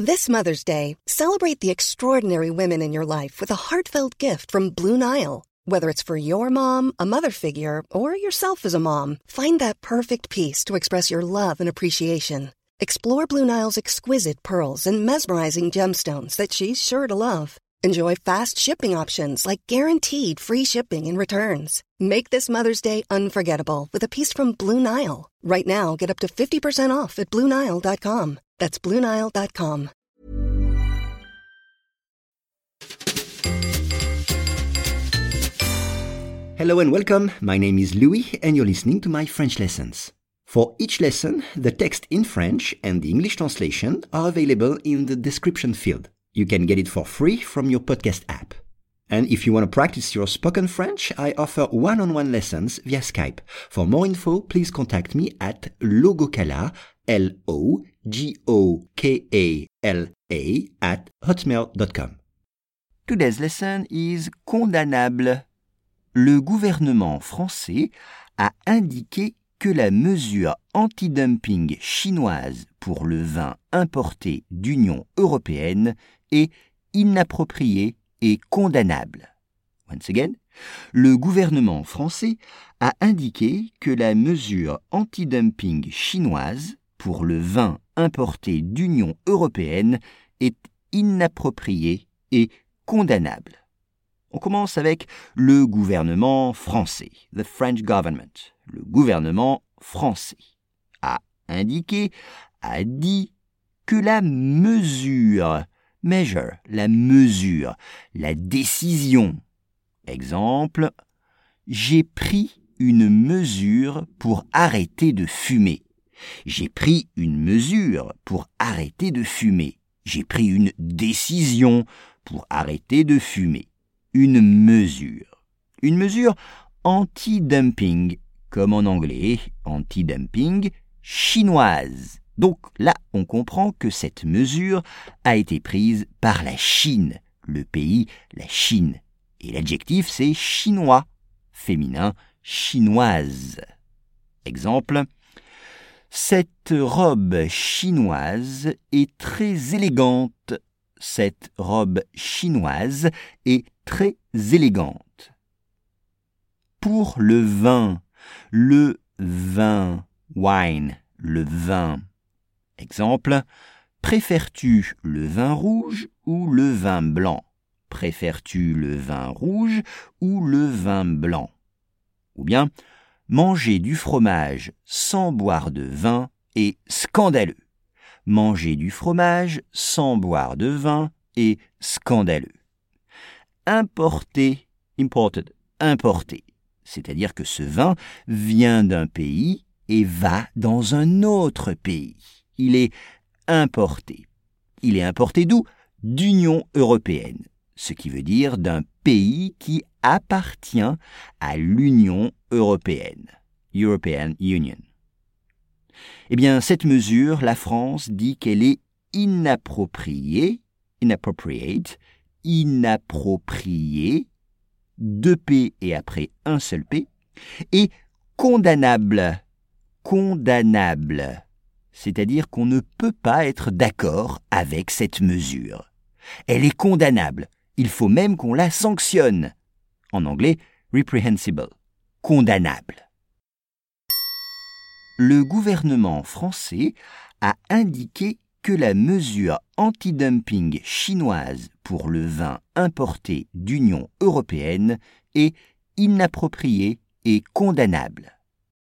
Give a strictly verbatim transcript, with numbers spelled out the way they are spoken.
This Mother's Day, celebrate the extraordinary women in your life with a heartfelt gift from Blue Nile. Whether it's for your mom, a mother figure, or yourself as a mom, find that perfect piece to express your love and appreciation. Explore Blue Nile's exquisite pearls and mesmerizing gemstones that she's sure to love. Enjoy fast shipping options like guaranteed free shipping and returns. Make this Mother's Day unforgettable with a piece from Blue Nile. Right now, get up to fifty percent off at Blue Nile dot com. That's Blue Nile dot com. Hello and welcome. My name is Louis and you're listening to my French lessons. For each lesson, the text in French and the English translation are available in the description field. You can get it for free from your podcast app. And if you want to practice your spoken French, I offer one-on-one lessons via Skype. For more info, please contact me at logokala, L O G O K A L A, at hotmail dot com. Today's lesson is condamnable. Le gouvernement français a indiqué que la mesure anti-dumping chinoise pour le vin importé d'Union européenne est inappropriée et condamnable. Once again, le gouvernement français a indiqué que la mesure anti-dumping chinoise pour le vin importé d'Union européenne est inappropriée et condamnable. On commence avec le gouvernement français, the French government. Le gouvernement français a indiqué, a dit que la mesure, measure, la mesure, la décision. Exemple, j'ai pris une mesure pour arrêter de fumer. J'ai pris une mesure pour arrêter de fumer. J'ai pris une décision pour arrêter de fumer. Une mesure. Une mesure anti-dumping, comme en anglais, anti-dumping chinoise. Donc là, on comprend que cette mesure a été prise par la Chine, le pays, la Chine. Et l'adjectif, c'est chinois, féminin, chinoise. Exemple, cette robe chinoise est très élégante. Cette robe chinoise est très élégante. Pour le vin, le vin, wine, le vin. Exemple, préfères-tu le vin rouge ou le vin blanc? Préfères-tu le vin rouge ou le vin blanc? Ou bien, manger du fromage sans boire de vin est scandaleux. Manger du fromage sans boire de vin est scandaleux. Importer, imported, importer, c'est-à-dire que ce vin vient d'un pays et va dans un autre pays. Il est importé. Il est importé d'où? D'Union européenne, ce qui veut dire d'un pays qui appartient à l'Union européenne, European Union. Eh bien, cette mesure, la France dit qu'elle est inappropriée, inappropriate, inappropriée, deux P et après un seul P, et condamnable, condamnable, c'est-à-dire qu'on ne peut pas être d'accord avec cette mesure. Elle est condamnable, il faut même qu'on la sanctionne. En anglais, reprehensible, condamnable. Le gouvernement français a indiqué que la mesure anti-dumping chinoise pour le vin importé d'Union européenne est inappropriée et condamnable.